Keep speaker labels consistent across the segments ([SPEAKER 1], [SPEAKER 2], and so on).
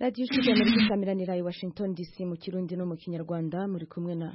[SPEAKER 1] radiyo ijwi ry'amerika isamiranira i Washington DC mu kirundi no mu kinyarwanda muri kumwe na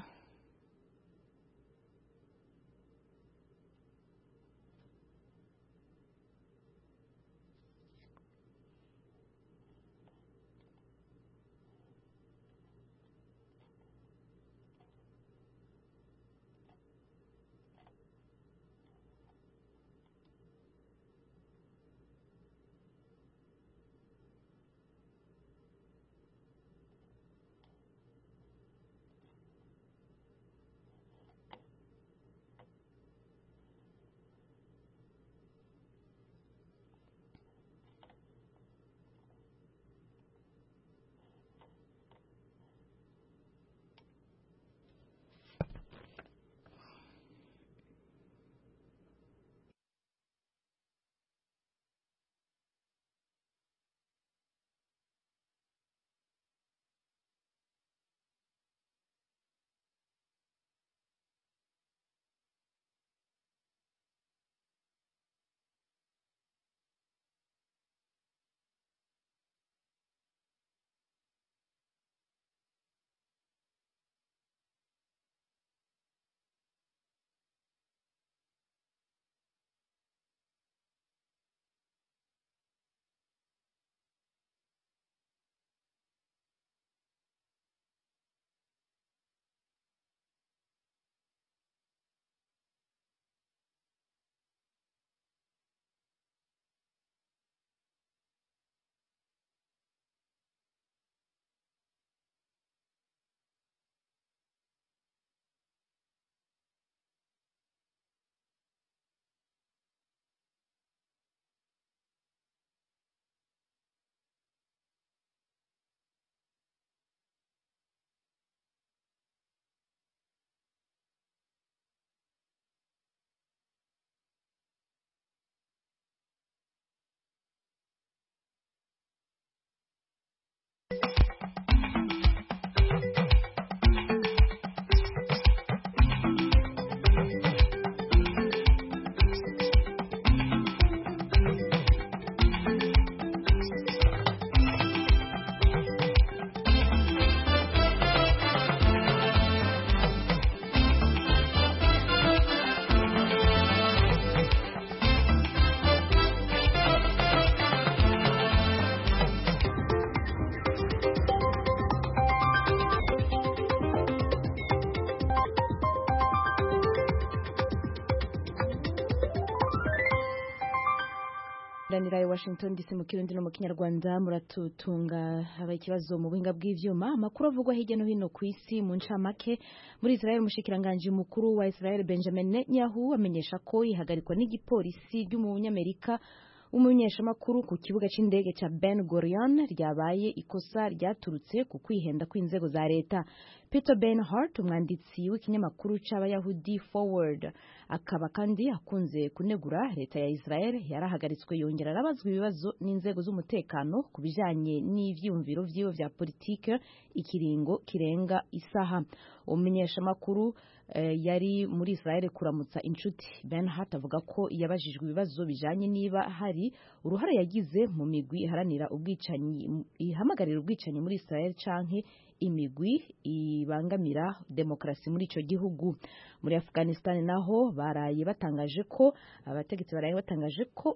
[SPEAKER 1] ranira i Washington DC mu kirundi no mu kinyarwanda muratutunga haba ikibazo mu buhinga bw'ivyuma amakuru avugwa hirya no hino ku isi mu ncamake muri Israel umushikiranganje mukuru wa Israel Benjamin Netanyahu amenyesha ko ihagarikwa n'igipolisi ry'umunyamerika umunyeshamakuru ku kibuga c'indege ca Ben Gurion ryabaye ikosa ryaturutse ku kwihenda kw'inzego za leta. Peter Bernhardt umwanditsi w'ikinyamakuru c'abayahudi Forward akaba kandi akunze kunegura leta ya Israel yarahagaritswe yongera arabazwa ibibazo n'inzego z'umutekano ku bijanye n'ivyumviro vyiwe vya politike ikiringo kirenga isaha. Umunyeshamakuru yari muri Israel kuramutsa inshuti. Bernhardt avuga ko yabajijwe ibibazo bijanye niba hari uruhare yagize mu migwi iharanira ubwicanyi ihamagarira ubwicanyi muri Israel canke imigwi ibangamira demokrasi muri ico gihugu. Muri Afghanistan naho baraye batangaje ko abategetsi baraye batangaje ko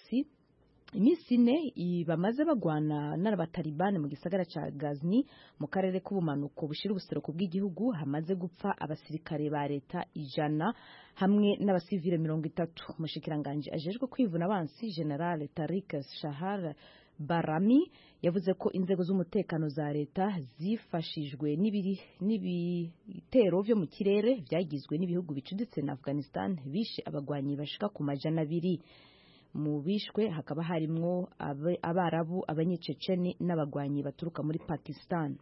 [SPEAKER 1] imisi ine bamaze bagwana n'abatalibani mu gisagara ca Ghazni mu karere k'ubumanuko bushira ubuseruko bw'igihugu hamaze gupfa abasirikare ba leta 100 hamwe n'abasivile 30. Umushikiranganje ajejwe kwivuna abansi General Tariq Shahar Barami yavuze ko inzego z'umutekano za leta zifashijwe n'ibitero vyo mu kirere vyagizwe n'ibihugu bicuditse na Afghanistan bishe abagwanyi bashika ku 200. Mu bishwe hakaba harimwo abarabu abanyececeni n'abagwanyi baturuka muri Pakistan.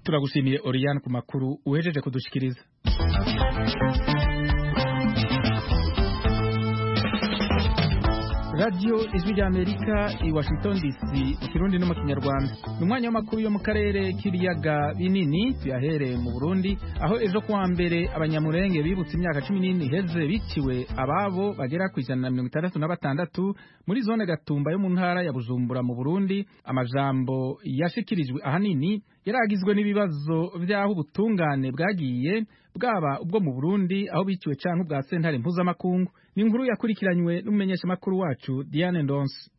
[SPEAKER 2] turagushimiye Oriane ku makuru uhejeje kudushikiriza. Radio Ijwi ry'Amerika i Washington DC mu Kirundi no mu Kinyarwanda. Numwanya w'amakuru yo mu karere k'ibiyaga binini tuyahereye mu Burundi aho ejo kuwa mbere abanyamurenge bibutse imyaka 14 iheze biciwe ababo bagera ku 166 muri zone Gatumba yo mu ntara ya Bujumbura mu Burundi. Amajambo yashikirijwe ahanini yaragizwe n'ibibazo vyaho ubutungane bwagiye bwaba ubwo mu Burundi aho biciwe canke ubwa sentare mpuzamakungu. Ni inkuru yakurikiranywe n'umumenyesha makuru wacu Diane Ndonse.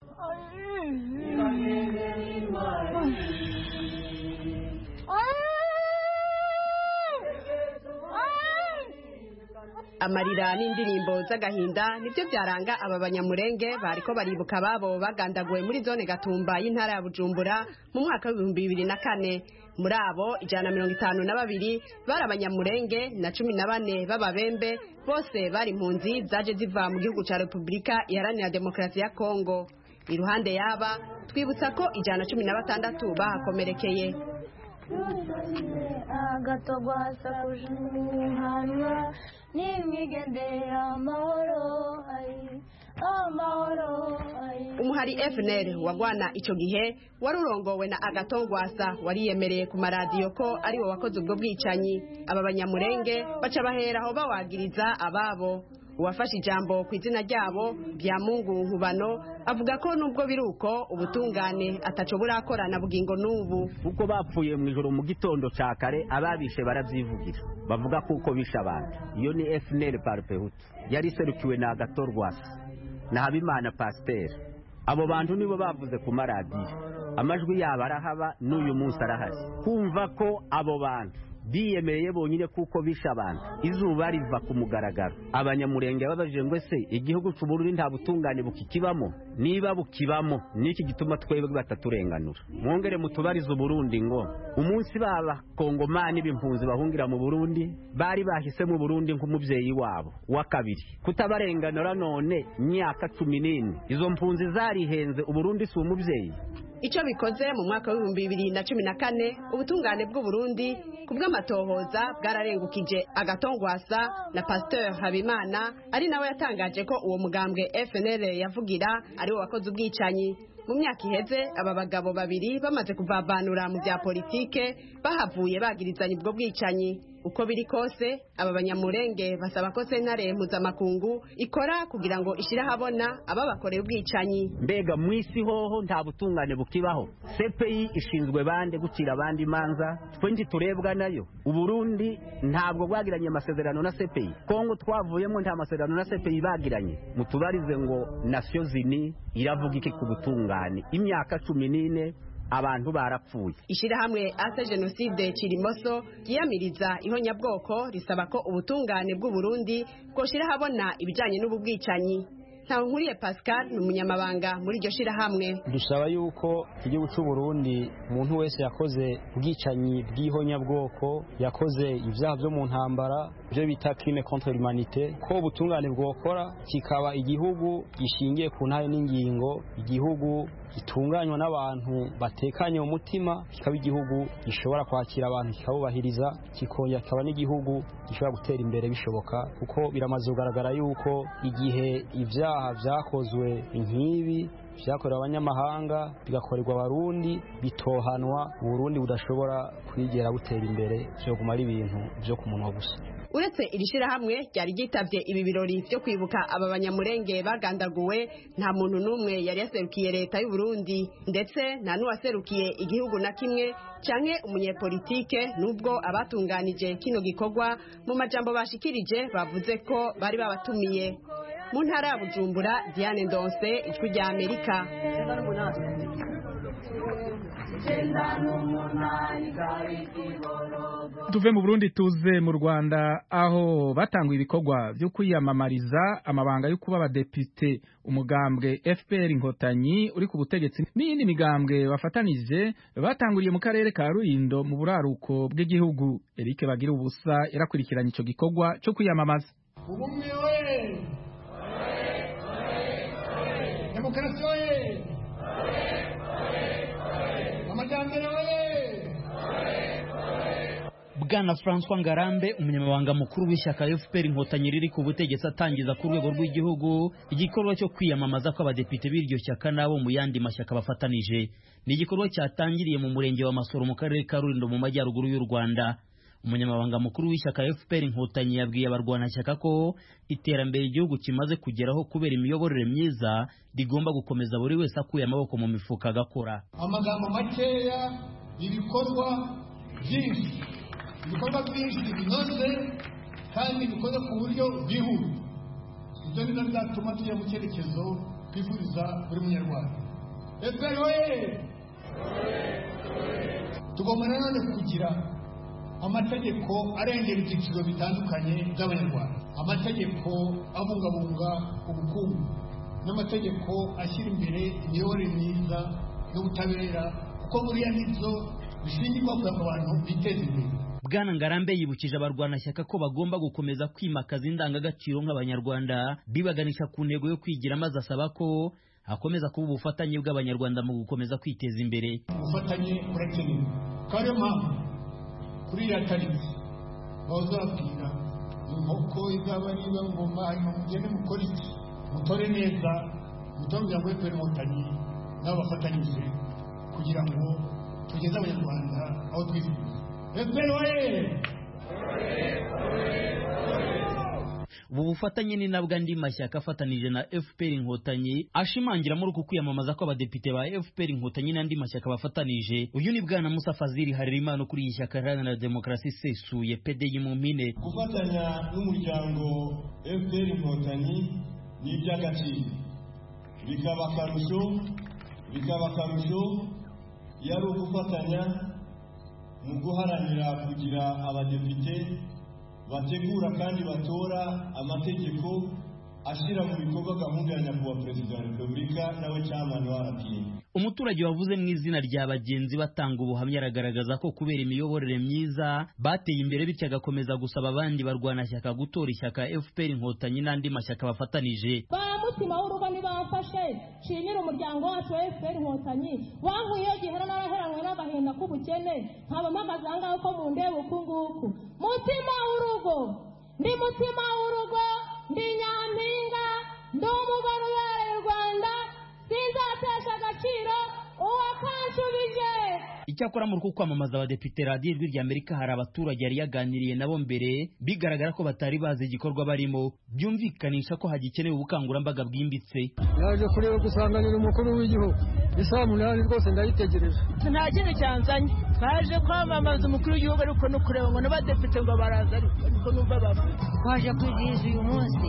[SPEAKER 3] Amarira n'indirimbo z'agahinda nibyo byaranga aba banyamurenge bariko baribuka babo bagandaguwe muri zone Gatumba y'intara ya Bujumbura mu mwaka wa 2004. Muri abo 152 bari abanyamurenge na 14 b'ababembe, bose bari impunzi zaje ziva mu gihugu ca Republika Iharanira Demokarasi ya Kongo. Iruhande yaba twibutsa ko 116 bahakomerekeye.
[SPEAKER 4] Agatogwasa kujuhanwa n'imigendera amahoro
[SPEAKER 3] umuhari FNL wagwana ico gihe warurongowe na Agatongwasa wariyemereye ku maradiyo ko ari wo wakoze ubwo bwicanyi. Aba banyamurenge baca baheraho bawagiriza ababo. Uwafashe ijambo ku izina ryabo bya Mungu Nkubano avuga ko nubwo biruko ubutungane ataco burakorana bugingo nubu
[SPEAKER 5] uko bapfuye mu ijoro mu gitondo ca kare ababishe baravyivugira bavuga kuko bisha abantu. Iyo ni FNL Parpehutu yari serukiwe na Agatorwasa na Habimana Pasteur. Abo bantu nibo bavuze ku maradiyo, amajwi yabo arahaba n'uyu munsi arahari. Kumva ko abo bantu biyemereye bonyine kuko bisha abantu izuba riva ku mugaragaro. Abanyamurenge babajije ngo se igihugu cy'u Burundi nta butungane bukikibamo? Niba bukibamo niki gituma twebwe bataturenganura? Mwongere mutubariza Burundi ngo umunsi baba Kongomani b'impunzi bahungira mu Burundi bari bahise mu Burundi nk'umuvyeyi wabo wa kabiri, kutabarenganura none myaka 14 izo mpunzi zarihenze Uburundi si umuvyeyi.
[SPEAKER 3] Ico bikoze mu mwaka wa 2014 ubutungane bw'u Burundi kubw'amatohoza bwararengukije Agatongwasa na Pasteur Habimana, ari nawe yatangaje ko uwo mugambwe FNL yavugira ari wo wakoze ubwicanyi. Mu myaka iheze aba bagabo babiri bamaze kuvavanura mu bya politike bahavuye bagirizanya ubwo bwicanyi. Uko biri kose aba banyamurenge basaba ko sentare mpuzamakungu ikora kugira ngo ishira habona ababakoreye ubwicanyi.
[SPEAKER 5] Mbega mwisi hoho nta butungane bukibaho? CPI ishinzwe bande gucira abandi manza? Twenji turebwa nayo. Uburundi ntabwo bwagiranye amasezerano na CPI. Kongo twavuyemo nta masezerano na CPI bagiranye. Mutubarize ngo Nations Unies iravuga iki ku butungane? Imyaka 14 abantu barapfuye.
[SPEAKER 3] Ishirahamwe ase genocide Kirimoso yiyamiriza ihonyabwoko risaba ko ubutungane bw'u Burundi koshira habona ibijanye n'ububwicanyi. Nkuriye Pascal n'umunyamabanga muri iryo shirahamwe.
[SPEAKER 6] Dusaba yuko igihugu cy'u Burundi umuntu wese yakoze ubwicanyi bw'ihonyabwoko, yakoze ivyaha byo mu ntambara, byo bita crime contre l'humanité, ko ubutungane bwokora kikaba igihugu gishingiye ku ntare n'ingingo, igihugu gitunganywa n'abantu batekanye umutima, kikaba igihugu gishobora kwakira abantu kikabubahiriza, kikongera kikaba n'igihugu gishobora gutera imbere bishoboka, kuko biramaze kugaragara yuko igihe ivyaha vyakozwe nk'ibi vyakorewe abanyamahanga bigakorerwa abarundi bitohanwa, Burundi budashobora kwigera butera imbere, vyo guma ari ibintu vyo ku munwa gusa.
[SPEAKER 3] Uretse iri shirahamwe ryari gitavye ibi birori byo kwibuka aba banyamurenge bagandaguwe, nta muntu numwe yari yaserukiye leta y'u Burundi, ndetse nta n'uwaserukiye igihugu na kimwe canke umunyepolitike, nubwo abatunganije kino gikorwa mu majambo bashikirije bavuze ko bari babatumiye. Mu ntara ya Bujumbura, Diane Ndonse, Ijwi rya Amerika.
[SPEAKER 2] Tuve mu Burundi tuze mu Rwanda aho batanguye ibikorwa byo kwiyamamariza amabanga yo kuba abadepite. Umugambwe FPR Inkotanyi uri ku butegetsi n'iyindi migambwe bafatanije batanguriye mu karere ka Rulindo mu buraruko bw'igihugu. Eric Bagira ubusa yarakurikiranye ico gikorwa cyo kwiyamamaza.
[SPEAKER 7] Ubumwe we Demokrasi we Amajyambere we
[SPEAKER 8] Bwana François Ngarambe umunyamabanga mukuru w'ishyaka FPR Inkotanyi riri ku butegetsi atangiza ku rwego rw'igihugu igikorwa cyo kwiyamamaza kw'abadepite b'iryo shyaka nabo mu yandi mashyaka bafatanije. Ni igikorwa cyatangiriye mu murenge wa Masoro mu karere ka Rulindo mu majyaruguru y'u Rwanda. Umunyamabanga mukuru w'ishyaka FPR Inkotanyi yabwiye abarwanashyaka ko iterambere igihugu kimaze kugeraho kubera imiyoborere myiza rigomba gukomeza buri wese akuye amaboko mu mifuka agakora.
[SPEAKER 7] Amagambo makeya, ibikorwa byinshi binoze kandi bikoze ku buryo bwihuta. Ibyo ni byo bizatuma tujya mu cyerekezo twifuriza buri munyarwanda. FPR tugomba nanone kugira amategeko arengera ibyiciro bitandukanye by'abanyarwanda, amategeko abungabunga ubukungu n'amategeko ashyira imbere imiyoborere myiza n'ubutabera, kuko buriya nibyo bishingirwa kugira ngo abantu biteze imbere.
[SPEAKER 8] Bwana Ngarambe yibukije abarwanashyaka ko bagomba gukomeza kwimakaza indangagaciro nk'abanyarwanda bibaganisha ku ntego yo kwigira, maze asaba ko hakomeza kuba ubufatanye bw'abanyarwanda mu gukomeza kwiteza imbere.
[SPEAKER 7] Ubufatanye burakenewe, kandi yo mpamvu kuri iriya tariki bazabwira inkoko izaba niba ngoma, hanyuma mugende mukore iki, mutore neza, mutore umuryango w'FPR Inkotanyi n'abafatanyije kugira ngo tugeze abanyarwanda aho twifuza.
[SPEAKER 8] Ubu bufatanye ni nabwo andi mashyaka afatanije na FPR Inkotanyi ashimangira muri uku kwiyamamaza kw'abadepite ba FPR Inkotanyi n'andi mashyaka bafatanije. Uyu ni Bwana Musa Fazili Harerimana kuri iyi shyaka Iharanira Demokarasi isesuye PDI mu mpine.
[SPEAKER 9] Gufatanya n'umuryango FPR Inkotanyi ni iby'agaciro, bikaba akarusho yari ugufatanya mu guharanira kugira abadepite bategura kandi batora amategeko ashyira mu bikorwa gahunda ya nyakubahwa Perezida wa Repubulika nawe chairman wa RPA.
[SPEAKER 8] Umuturage wavuze mu izina rya bagenzi batanga ubuhamya aragaragaza ko kubera imiyoborere myiza bateye imbere, bityo agakomeza gusaba abandi barwanashyaka gutora ishyaka FPR Inkotanyi n'andi mashyaka bafatanije.
[SPEAKER 10] Mutima w'urugo nibamfashe nshimira umuryango wacu wa FPR Inkotanyi wankuye gihera n'abaheranwe n'agahinda k'ubukene, nkabamagaza ngaho ko mu ndebe ukunguku. Mutima w'urugo, ndi mutima w'urugo, ndi nyampinga, ndi umugore ubereye u Rwanda, sinzatesha agaciro uwakanshubije.
[SPEAKER 8] Icyakora muri uku kwamamaza abadepite, radiyo Ijwi ry'Amerika hari abaturage yari yaganiriye nabo mbere bigaragara ko batari bazi igikorwa barimo, byumvikanisha ko hagikenewe ubukangurambaga bwimbitse.
[SPEAKER 11] Yaje kureba gusanganira umukuru w'igihugu isaha 8 rwose ndayitegereje.
[SPEAKER 10] Nta kintu cyanzanye, twaje kwamamaza umukuru w'igihugu ariko no kureba ngo n'abadepite ngo baraza ariko numva bavuga.
[SPEAKER 12] Twaje kwizihiza uyu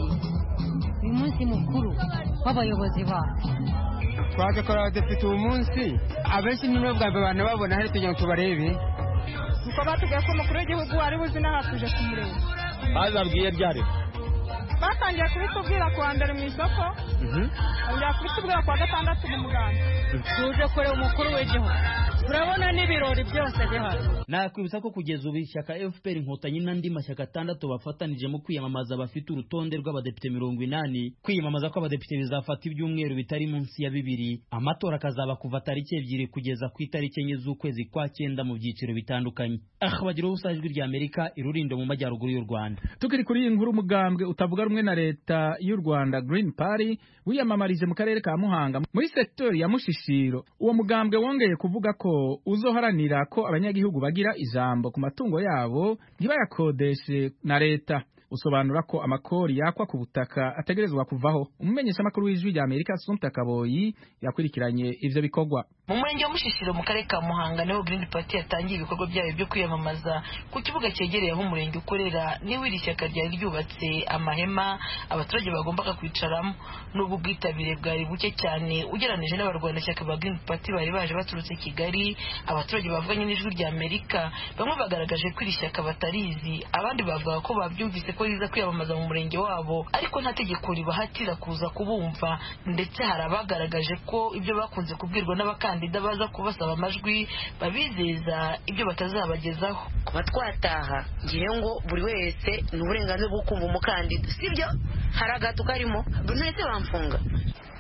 [SPEAKER 12] munsi mukuru w'abayobozi bacu.
[SPEAKER 11] Twaje kora abadepite uyu munsi abenshi ni bwa abantu babona hari tugira ngo tubarebe.
[SPEAKER 10] Uko batubwiye ko umukuru w'igihugu ari buzi n'ahatuje kumureba.
[SPEAKER 8] Bazabwiye ryari?
[SPEAKER 10] Batangiye kubitubwira ku wa mbere mu isoko, batangiye kubitubwira ku wa gatandatu mu muganda.
[SPEAKER 12] Tuje kureba umukuru w'igihugu, turabona n'ibirori byose bihari.
[SPEAKER 8] Nakwibutsa ko kugeza ubu ishyaka FPR Inkotanyi n'andi mashyaka 6 bafatanije mu kwiyamamaza bafite urutonde rw'abadepite 80. Kwiyamamaza kw'abadepite bizafata ibyumweru bitari munsi ya 2. Amatora akazaba kuva tariki 2 kugeza ku itariki 4 z'ukwezi kwa 9 mu byiciro bitandukanye. Bagira ubusa Ijwi ry'Amerika i Rulindo mu majyaruguru y'u Rwanda.
[SPEAKER 2] Tukiri kuri iyi nkuru, umugambwe utavuga rumwe na leta y'u Rwanda Green Party wiyamamarije mu karere ka Muhanga muri sektori ya Mushishiro. Uwo mugambwe wongeye kuvuga ko uzoharanira ko abanyagihugu bagira ijambo ku matungo yabo ntibayakodeshe na leta. Usobanura ko amakori yakwa ku butaka ategerezwa kuvaho. Umumenyeshamakuru w'Ijwi ry'Amerika Assumpta Kaboyi yakurikiranye ivyo bikorwa.
[SPEAKER 13] Mu murenge wa Mushishiro mu karere ka Muhanga niho Green Party yatangiye ibikorwa byayo byo kwiyamamaza ku kibuga cyegereye aho umurenge ukorera. Niwe iri shyaka ryari ryubatse amahema abaturage bagombaga kwicaramo. N'ubwo bwitabire bwari buke cyane ugeranije n'abarwanashyaka ba Green Party bari baje baturutse Kigali. Abaturage bavuganye n'Ijwi ry'Amerika bamwe bagaragaje ko iri shyaka batarizi, abandi bavuga ko babyumvise ko riza kwiyamamaza mu murenge wabo ariko nta tegeko ribahatira kuza kubumva, ndetse hari abagaragaje ko ibyo bakunze kubwirwa n'abakandida baza kubasaba amajwi babizeza ibyo batazabagezaho.
[SPEAKER 14] Kuba twataha ngiye ngo buri wese n'uburenganzira bwo kumva umukandida, sibyo? Hari agato karimo, buri wese bamfunga.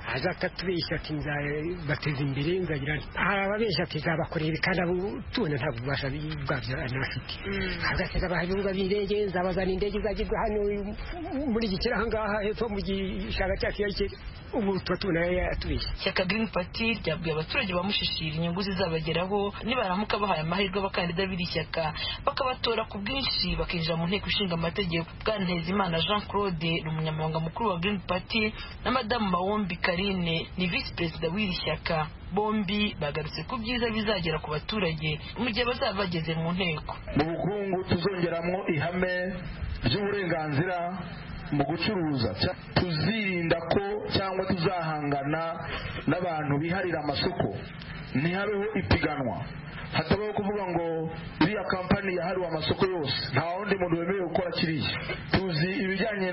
[SPEAKER 11] aza akatubeshya ati bateza imbere nzagira ababeshya ati zabakorera ibi kandi abo tubona ntabwo ububasha bwabyo anafite agateza abaha ibibuga by'indege nzabazana indege izagirwa hano muri iki kiri ahangaha hepfo mu gishanga cyacu yakiri ubu tuba tubona yatubeshya.
[SPEAKER 13] Ishyaka Green Party ryabwiye abaturage bamushishira inyungu zizabageraho nibaramuka bahaye amahirwe abakandida b'iri shyaka bakabatora ku bwinshi bakinjira mu nteko ishinga amategeko. Bwana Ntezimana Jean Claude ni umunyamabanga mukuru wa Green Party na madamu Mawombi Karine ni visi perezida w'iri shyaka. Bombi bagarutse ku byiza bizagera ku baturage mu gihe bazaba bageze mu nteko.
[SPEAKER 15] Mu bukungu tuzongeramo ihame ry'uburenganzira mu gucuruza, tuzirinda ko cyangwa tuzahangana n'abantu biharira amasoko, ntihabeho ipiganwa, hatabaho kuvuga ngo iriya kampani yahariwe amasoko yose nta wundi muntu wemerewe gukora kiriya. Tuzi ibijyanye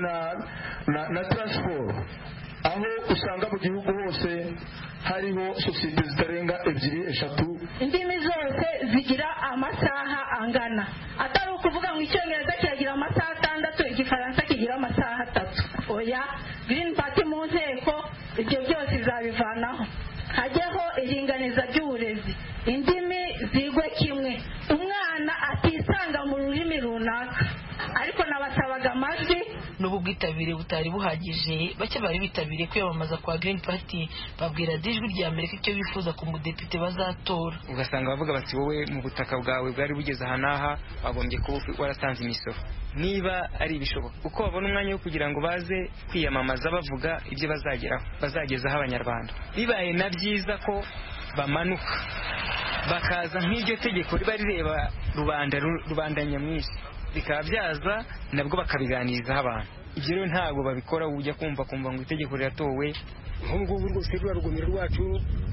[SPEAKER 15] na transport, aho usanga mu gihugu hose hariho sosiyete zitarenga 2-3.
[SPEAKER 16] Indimi zose zigira amasaha angana, atari ukuvuga ngo icyongereza kiragira amasaha 6, igifaransa kigira amasaha 3. Oya, Green Party mu nteko ibyo byose izabivanaho, hajyaho iringaniza ry'uburezi, indimi zigwe kimwe, umwana atisanga mu rurimi runaka. Ariko nabasabaga amajwi
[SPEAKER 13] n'ubu bwitabire butari buhagije. Bake bari bitabiriye kwiyamamaza kwa Green Party babwira Ijwi rya Amerika icyo bifuza ku mudepite bazatora.
[SPEAKER 17] Ugasanga bavuga bati wowe mu butaka bwawe bwari bugeze aha n'aha wagombye kuba waratanze imisoro, niba ari ibishoboka uko babona umwanya wo kugira ngo baze kwiyamamaza bavuga ibyo bazageraho bazagezaho abanyarwanda. Bibaye na byiza ko bamanuka bakaza nk'iryo tegeko riba rireba rubanda nyamwinshi, bikaba byaza nabwo bakabiganirizaho abantu. Ibyo rero ntabwo babikora ujya kumva ngo itegeko riratowe.
[SPEAKER 11] Nk'ubu rwose rwa rugomero rwacu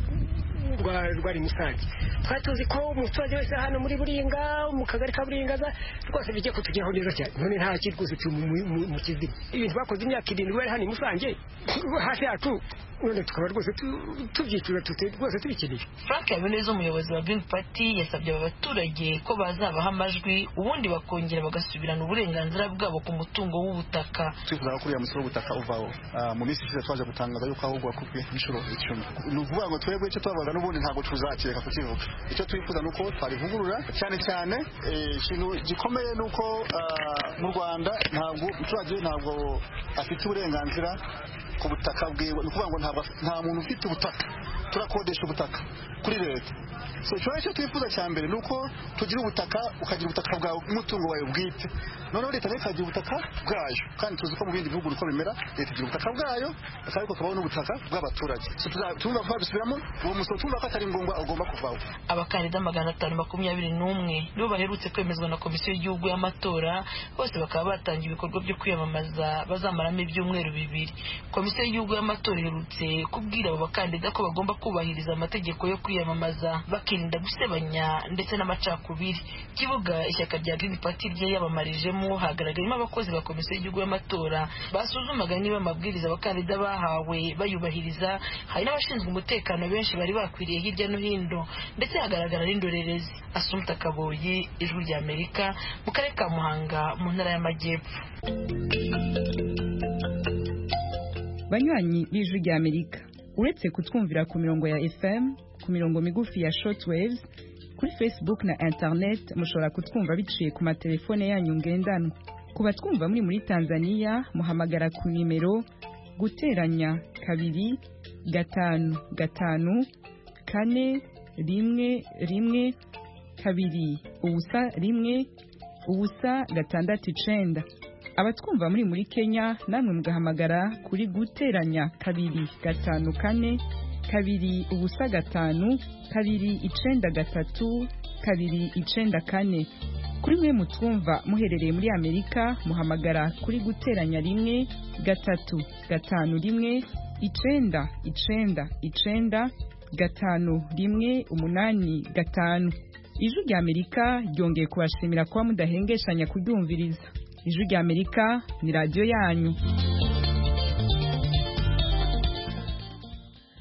[SPEAKER 11] rwari Musanze, twari tuzi ko umuturage wese hano muri Buringa mu kagari ka Buringa rwose bijya kutugeraho neza cyane. None nta kiri rwose mu kizima, ibintu bakoze imyaka 7 bari hano i Musanze hafi yacu, none tukaba rwose tubyitura rwose tubikeneye.
[SPEAKER 13] Frank Habineza umuyobozi wa Green Party yasabye aba baturage ko bazabaha amajwi ubundi bakongera bagasubirana uburenganzira bwabo ku mutungo w'ubutaka.
[SPEAKER 18] Twifuza ko uriya musoro w'ubutaka uvaho. Mu minsi ishize twaje gutangaza yuko ahubwo wakubwe inshuro 10. Ni ukuvuga ngo twebwe icyo twavuga n'ubundi ntabwo tuzakireka kukivuga. Icyo twifuza nuko twarivugurura cyane ikintu gikomeye nuko mu Rwanda ntabwo umuturage ntabwo afite uburenganzira ku butaka bwiwe. Ni ukuvuga ngo nta muntu ufite ubutaka, turakodesha ubutaka kuri leta. So icyo twifuza cya mbere ni uko tugira ubutaka, ukagira ubutaka bwawe umutungo wawe bwite, noneho leta ikagira ubutaka bwayo, kandi tuzi ko mu bindi bihugu uko bimera, leta igira ubutaka bwayo ariko kabaho n'ubutaka bw'abaturage. So tuzumva ko bisubiramo uwo musoro, tumva ko atari ngombwa ugomba kuvaho.
[SPEAKER 13] Abakandida 521 nibo baherutse kwemezwa na Komisiyo y'Igihugu y'Amatora, bose bakaba batangiye ibikorwa byo kwiyamamaza bazamaramo ibyumweru 2. Komisiyo y'Igihugu y'Amatora iherutse kubwira abo bakandida ko bagomba kubahiriza amategeko yo kwiyamamaza bakirinda gusebanya ndetse n'amacakubiri. Kibuga ishyaka rya Green Party ryiyamamarijemo hagaragayemo abakozi ba Komisiyo y'Igihugu y'Amatora basuzumaga niba amabwiriza abakandida bahawe bayubahiriza. Hari n'abashinzwe umutekano benshi bari bakwiriye hirya no hino, ndetse hagaragara n'indorerezi. Assumpta Kaboyi, Ijwi rya Amerika, mu karere ka Muhanga mu ntara y'Amajyepfo.
[SPEAKER 19] Banywanyi b'Ijwi rya Amerika, uretse kutwumvira ku mirongo ya FM, ku mirongo migufi ya shortwaves, kuri Facebook na internet mushobora kutwumva biciye ku matelefone yanyu ngendanwa. Ku batwumva muri Tanzania muhamagara ku nimero guteranya 2 5 5 4 1 1 2 ubusa 1 ubusa 6 abatwumva muri Kenya namwe mugahamagara kuri guteranya 2 5 4 2 ubusa 5 2 9 3 2 9 4. Kuri mwe mutwumva muherereye muri Amerika muhamagara kuri guteranya 1 3 5 1 9 9 9 5 1 8 5. Ijwi rya Amerika ryongeye kubashimira kuba mudahengeshanya kuryumviriza. Ijwi rya Amerika ni radio yanyu.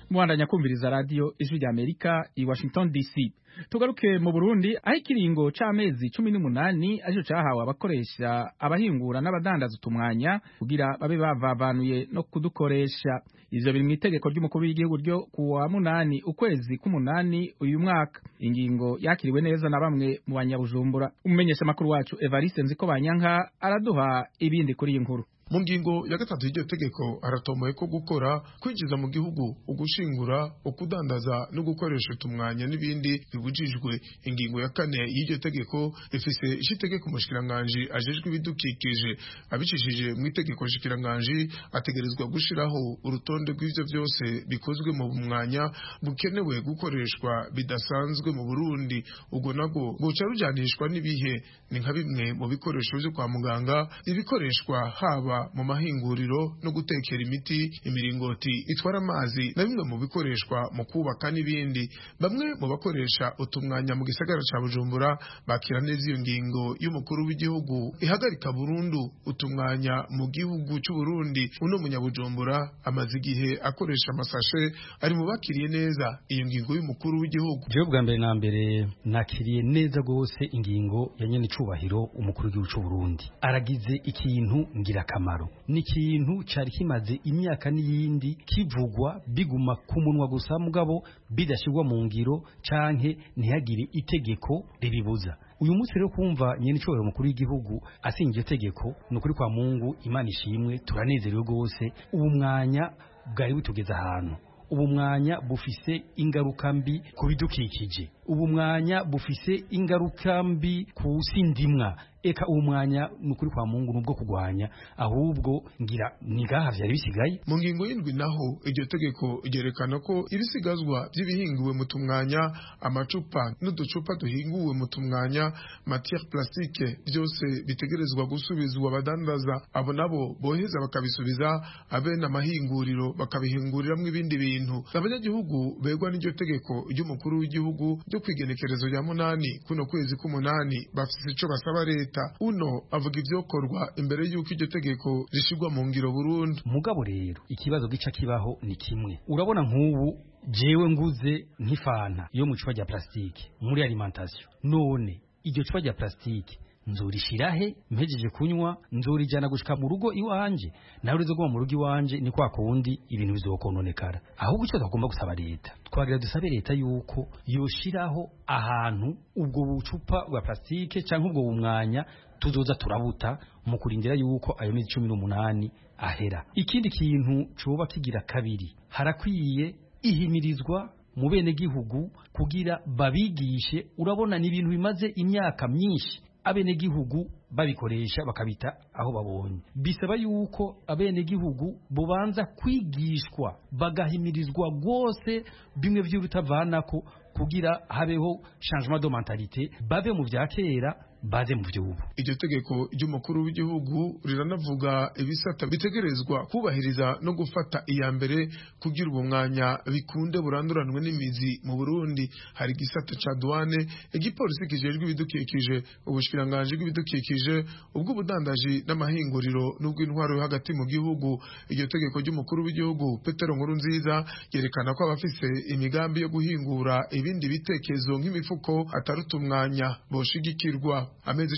[SPEAKER 2] Mwandanya kumviriza radio Ijwi rya Amerika i Washington DC. Tugaruke mu Burundi aho ikiringo c'amezi 18 arico cahawe abakoresha abahingura n'abadandaza utumwanya kugira babe bavavanuye no kudukoresha. Ivyo biri mu itegeko ry'umukuru w'igihugu ryo kuwa 8 ukwezi k'umunani uyu mwaka. Ingingo yakiriwe neza na bamwe mu banyabujumbura. Umumenyesha makuru wacu Evariste Nzikobanyanka araduha ibindi kuri iyi nkuru.
[SPEAKER 20] Mu ngingo ya gatatu y'iryo tegeko haratomoye ko gukora kwinjiza mu gihugu ugushingura ukudandaza no gukoresha utumwanya n'ibindi bibujijwe. Ingingo ya kane y'iryo tegeko ifise ishitegeko umushikiranganje ajejwe ibidukikije abicishije mu itegeko shikiranganje ategerezwa gushiraho urutonde rw'ivyo byose bikozwe mu mwanya bukenewe gukoreshwa bidasanzwe mu Burundi. Ubwo nago goca rujanishwa n'ibihe ni nka bimwe mu bikoresho byo kwa muganga ibikoreshwa haba mu mahinguriro no gutekera imiti, imiringoti itwara amazi na bimwe mu bikoreshwa mu kubaka n'ibindi. Bamwe mu bakoresha utumwanya mu gisagara ca Bujumbura bakira neza iyo ngingo y'umukuru w'igihugu ihagarika burundu utumwanya mu gihugu cy'u Burundi. Uno munyabujumbura amaze igihe akoresha amasashe ari mu bakiriye neza iyo ngingo y'umukuru w'igihugu.
[SPEAKER 21] Je bwa mbere na mbere nakiriye neza gose ingingo ya nyene cubahiro umukuru w'igihugu cy'u Burundi aragize ikintu ngira kamaro. Ni ikintu cari kimaze imyaka n'iyindi kivugwa biguma ku munwa gusa mugabo bidashirwa mu ngiro canke ntihagire itegeko ribibuza. Uyu munsi rero kumva nyene cyo umukuru w'igihugu asinje tegeko nukuri kwa Mungu Imana ishimwe turanezerewe gose. Ubu mwanya bwari butugeza ahantu, ubu mwanya bufise ingaruka mbi ku bidukikije, ubu mwanya bufise ingaruka mbi ku sindimwa. Eka uwo mwanya nukuri kwa Mungu nubwo kugwanya ahubwo ngira nigaha vyari bisigaye.
[SPEAKER 20] Mu ngingo y'indwi naho iryo tegeko ryerekana ko ibisigazwa by'ibihinguwe mu tumwanya, amacupa n'uducupa duhinguwe mu tumwanya, matière plastique byose bitegerezwa gusubizwa abadandaza. Abo nabo boheza bakabisubiza abene amahinguriro bakabihinguriramwo ibindi bintu. Abanyagihugu begwa n'iryo tegeko ry'umukuru w'igihugu ryo kwigenekerezo rya 8 kuno kwezi k'umunani bafise ico basaba leta. Uno avuga ivyokorwa imbere y'uko iryo tegeko rishirwa mu ngiro burundu.
[SPEAKER 21] Mugabo rero ikibazo gica kibaho ni kimwe. Urabona nk'ubu jewe nguze nk'ifanta yo mu cupa rya plastique muri alimentation, none iryo cupa rya plastique nzurishirahe mpejeje kunywa nzurijana gushika mu rugo iwanje, nawe urizo goma mu rugo iwanje ni kwa kundi ibintu bizokononekara. Ahubwo icyo tugomba gusaba leta, twagira dusabe leta yuko yoshiraho ahantu ubwo bucupa bwa plastique canke ubwo bumwanya tuzoza turabuta mu kurindira yuko ayo mezi 18 ahera. Ikindi kintu coba kigira kabiri, harakwiye ihimirizwa mu bene gihugu kugira babigishe. Urabona ni ibintu bimaze imyaka myinshi abene gihugu babikoresha bakabita aho babonye. Bisaba yuko abene gihugu bobanza kwigishwa bagahimirizwa gose bimwe vy'urutavanako kugira habeho changement de mentalité, babe mu vya kera baze mu vyubu.
[SPEAKER 20] Iryo tegeko ry'umukuru w'igihugu riranavuga ibisata bitegerezwa kubahiriza no gufata iya mbere kugira ubumwanya bikunde buranduranwe n'imizi mu Burundi. Hari gisata ca douane, igipolisi kijejwe ibidukikije, ubushikiranganje bw'ibidukikije, ubwo budandaji n'amahinguriro n'ubwo intwaro yo hagati mu gihugu. Iryo tegeko ry'umukuru w'igihugu Petero Nkurunziza yerekana ko abafise imigambi yo guhingura ibindi bitekezo nk'imifuko atarutumwanya boshigikirwa. Amezi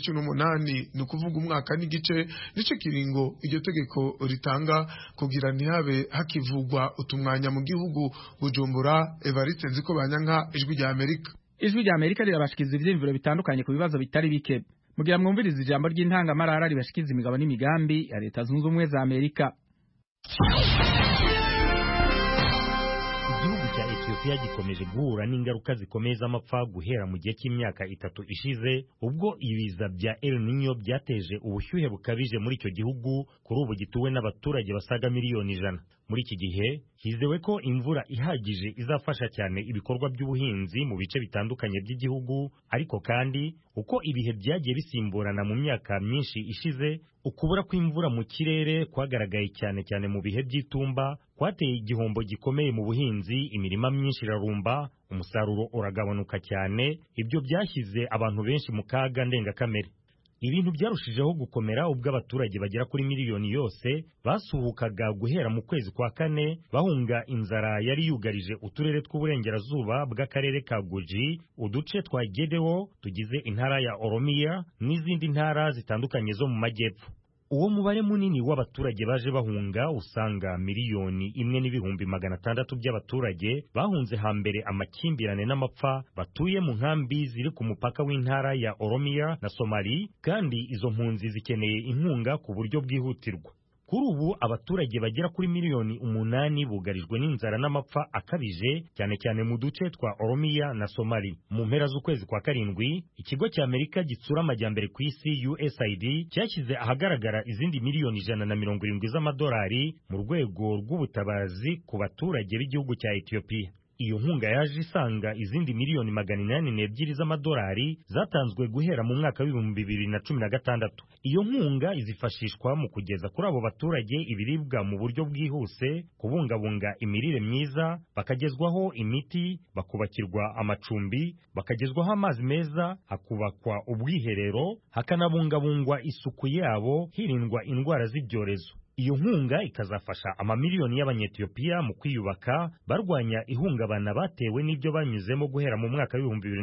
[SPEAKER 20] 18 ni ukuvuga umwaka n'igice nico kiringo iryo tegeko ritanga kugira ntihabe hakivugwa utumwanya mu gihugu. Bujumbura, Evariste Nzikobanyanka, Ijwi rya Amerika.
[SPEAKER 2] Ijwi rya Amerika rirabashikiza ivyimviro bitandukanye ku bibazo bitari bike. Mugira mwumviriza ijambo ry'intangamarara ribashikiza imigabo n'imigambi ya Leta Zunze Ubumwe za Amerika.
[SPEAKER 22] Igihugu cya Ethiopia gikomeje guhura n'ingaruka zikomeye z'amapfa guhera mu gihe cy'imyaka 3 ishize, ubwo ibiza bya El Niño byateje ubushyuhe bukabije muri icyo gihugu kuri ubu gituwe n'abaturage basaga miliyoni 100. Muri iki gihe hizewe ko imvura ihagije izafasha cyane ibikorwa by'ubuhinzi mu bice bitandukanye by'igihugu, ariko kandi uko ibihe byagiye bisimburana mu myaka myinshi ishize, ukubura kw'imvura mu kirere kwagaragaye cyane mu bihe by'itumba kwateye igihombo gikomeye mu buhinzi. Imirima myinshi irarumba, umusaruro uragabanuka cyane, ibyo byashyize abantu benshi mu kaga ndengakamere. ibintu byarushijeho gukomera ubwo abaturage bagera kuri miliyoni yose basuhukaga guhera mu kwezi kwa kane bahunga inzara yari yugarije uturere tw'uburengerazuba bw'akarere ka Guji, uduce twa Gedewo tugize intara ya Oromiya n'izindi ntara zitandukanye zo mu majyepfo. Uwo mubare munini w'abaturage baje bahunga usanga miliyoni 1,600,000 by'abaturage bahunze hambere amakimbirane n'amapfa batuye mu nkambi ziri ku mupaka w'intara ya Oromiya na Somali, kandi izo mpunzi zikeneye inkunga ku buryo bwihutirwa. Kuri ubu abaturage bagera kuri miliyoni 8 bugarijwe n'inzara n'amapfa akabije, cyane cyane mu duce twa Oromiya na Somali. Mu mpera z'ukwezi kwa karindwi, ikigo cya Amerika gitsura amajyambere ku isi USAID cyashyize ahagaragara izindi miliyoni 170 z'amadolari mu rwego rw'ubutabazi ku baturage b'igihugu cya Ethiopia. Iyo nkunga yaje isanga izindi miliyoni 802 z'amadolari zatanzwe guhera mu mwaka w'2016. Iyo nkunga izifashishwa mu kugeza kuri abo baturage ibiribwa mu buryo bwihuse, kubungabunga imirire myiza, bakagezwaho imiti, bakubakirwa amacumbi, bakagezwaho amazi meza, hakubakwa ubwiherero, hakanabungabungwa isuku yabo, hirindwa indwara z'ibyorezo. Iyo nkunga ikazafasha amamiliyoni y'Abanyetiyopiya mu kwiyubaka barwanya ihungabana batewe n'ibyo banyuzemo guhera mu mwaka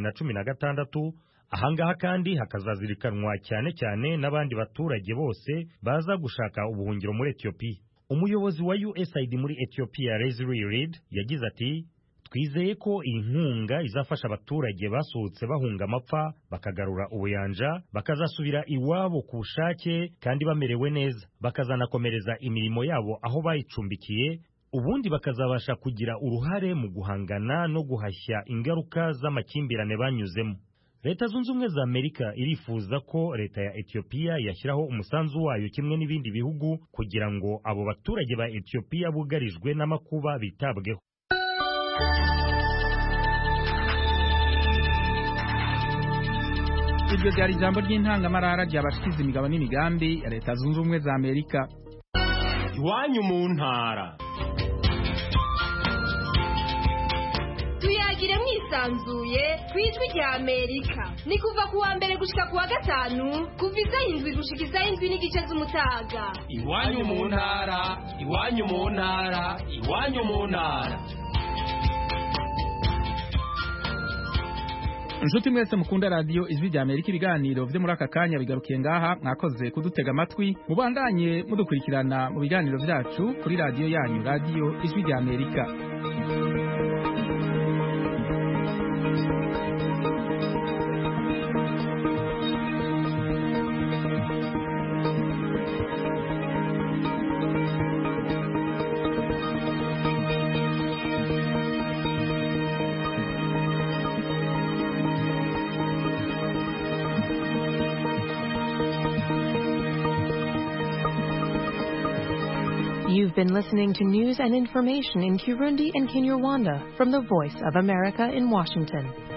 [SPEAKER 22] w'2016. Ahangaha kandi hakazazirikanwa cyane cyane n'abandi baturage bose baza gushaka ubuhungiro muri Ethiopia. Umuyobozi wa USAID muri Ethiopia, Leslie Reed, yagize ati: twizeye ko iyi nkunga izafasha abaturage basohotse bahunga amapfa bakagarura ubuyanja, bakazasubira iwabo ku bushake kandi bamerewe neza, bakazanakomereza imirimo yabo aho bayicumbikiye, ubundi bakazabasha kugira uruhare mu guhangana no guhashya ingaruka z'amakimbirane banyuzemo. Leta Zunze Ubumwe za Amerika irifuza ko leta ya Ethiopia yashyiraho umusanzu wayo kimwe n'ibindi bihugu kugira ngo abo baturage ba Ethiopia bugarijwe n'amakuba bitabweho.
[SPEAKER 2] Iryo ryari ijambo ry'intangamarara ry'abashikiza imigabo n'imigambi ya Leta Zunze Ubumwe za Amerika.
[SPEAKER 1] Iwanyu mu ntara.
[SPEAKER 4] Tuyagire mwisanzuye kwijwi rya Amerika. Ni kuva kuwa mbere gushika kuwa gatanu, kuva izayindwi gushika izayindwi n'igice z'umutaga.
[SPEAKER 1] Iwanyu mu ntara, iwanyu mu ntara, iwanyu mu ntara.
[SPEAKER 2] Inshuti mwese mukunda radio Ijwi rya Amerika, ibiganiro vyo muri aka kanya bigarukiye ngaha. Mwakoze kudutega amatwi, mubandanye mudukurikirana mu biganiro vyacu kuri radio yanyu, radio Ijwi rya Amerika.
[SPEAKER 23] You've been listening to news and information in Kirundi and Kinyarwanda from the Voice of America in Washington.